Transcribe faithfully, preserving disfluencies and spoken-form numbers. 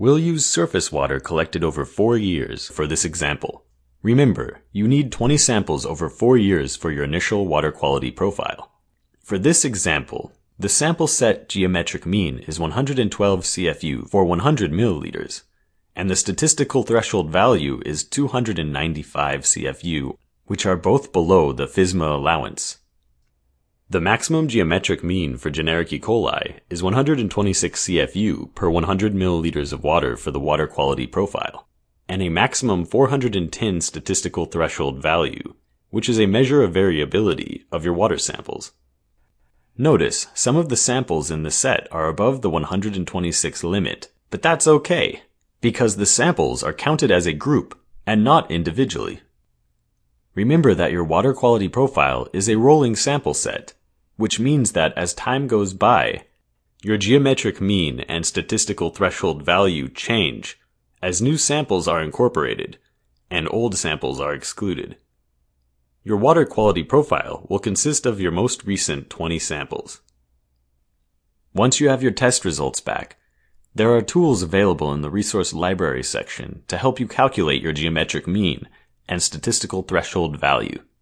We'll use surface water collected over four years for this example. Remember, you need twenty samples over four years for your initial water quality profile. For this example, the sample set geometric mean is one hundred twelve C F U for one hundred milliliters, and the statistical threshold value is two hundred ninety-five C F U, which are both below the FSMA allowance. The maximum geometric mean for generic E. coli is one hundred twenty-six C F U per one hundred milliliters of water for the water quality profile, and a maximum four hundred ten statistical threshold value, which is a measure of variability of your water samples. Notice, some of the samples in the set are above the one hundred twenty-six limit, but that's okay, because the samples are counted as a group and not individually. Remember that your water quality profile is a rolling sample set, which means that as time goes by, your geometric mean and statistical threshold value change as new samples are incorporated and old samples are excluded. Your water quality profile will consist of your most recent twenty samples. Once you have your test results back, there are tools available in the resource library section to help you calculate your geometric mean and statistical threshold value.